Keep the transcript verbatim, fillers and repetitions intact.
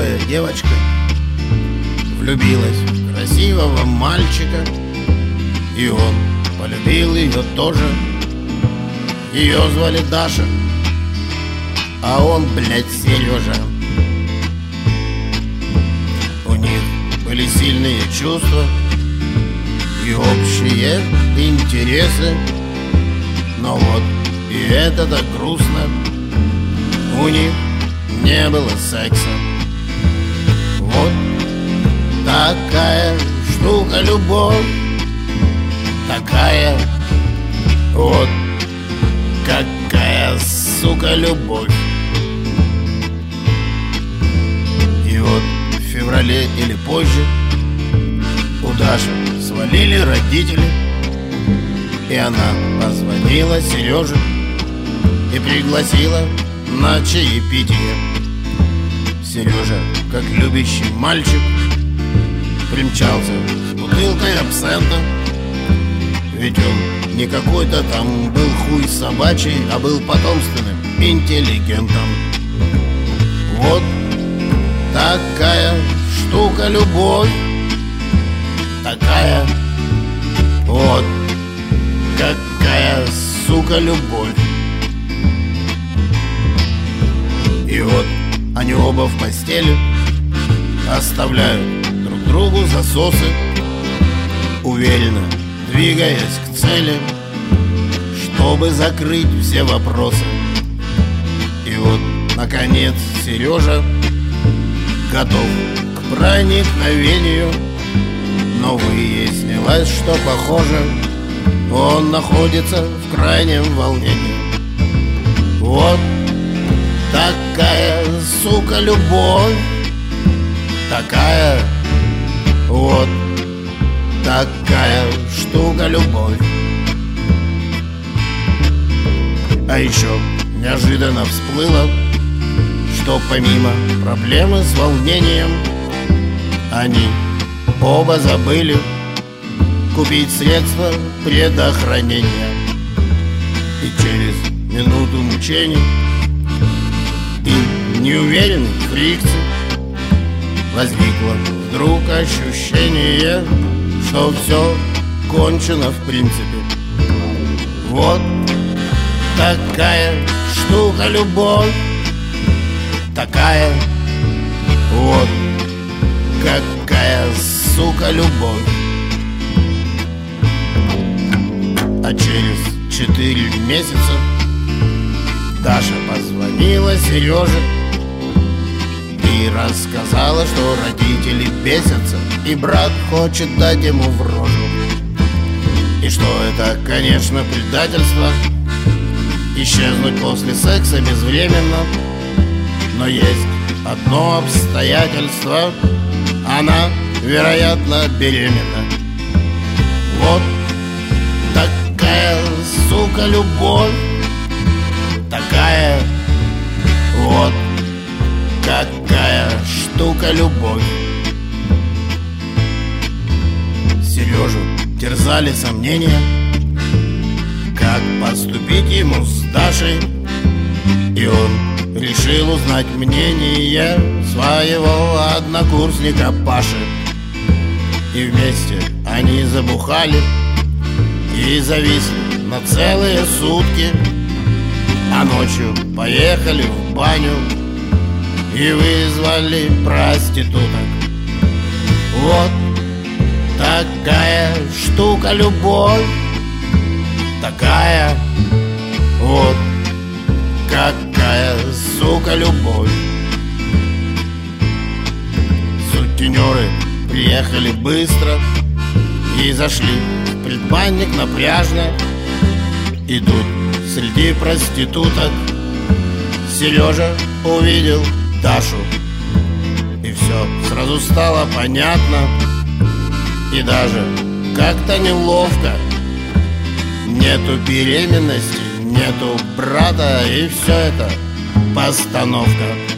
красивая девочка влюбилась в красивого мальчика, и он полюбил ее тоже. Ее звали Даша, а он, блядь, Сережа. У них были сильные чувства и общие интересы, но вот и это так грустно, у них не было секса. Вот такая штука любовь, такая вот какая, сука, любовь. И вот в феврале или позже у Даши свалили родители, и она позвонила Сереже и пригласила на чаепитие. Сережа, как любящий мальчик, примчался с бутылкой абсента, ведь он не какой-то там был хуй собачий, а был потомственным интеллигентом. Вот такая штука любовь, такая вот какая, сука, любовь. И вот они оба в постели оставляют друг другу засосы, уверенно двигаясь к цели, чтобы закрыть все вопросы. И вот, наконец, Сережа готов к проникновению, но выяснилось, что, похоже, он находится в крайнем волнении. Вот такая, сука, любовь, такая вот такая штука любовь. А еще неожиданно всплыло, что помимо проблемы с волнением, они оба забыли купить средства предохранения. И через минуту мучений и неуверенных фрикций возникло вдруг ощущение, что все кончено в принципе. Вот такая штука любовь, такая вот какая, сука, любовь. А через четыре месяца Даша позвонила Сереже и рассказала, что родители бесятся, и брат хочет дать ему в рожу. И что это, конечно, предательство исчезнуть после секса безвременно. Но есть одно обстоятельство: она, вероятно, беременна. Вот такая, сука, любовь, такая вот какая штука любовь. Сережу терзали сомнения, как поступить ему с Дашей, и он решил узнать мнение своего однокурсника Паши. И вместе они забухали и зависли на целые сутки, а ночью поехали в баню и вызвали проституток. Вот такая штука любовь, такая вот какая, сука, любовь. Сутенеры приехали быстро и зашли в предбанник на Пляжной. И тут среди проституток Сережа увидел Дашу, и все сразу стало понятно, и даже как-то неловко. Нету беременности, нету брата, и все это постановка.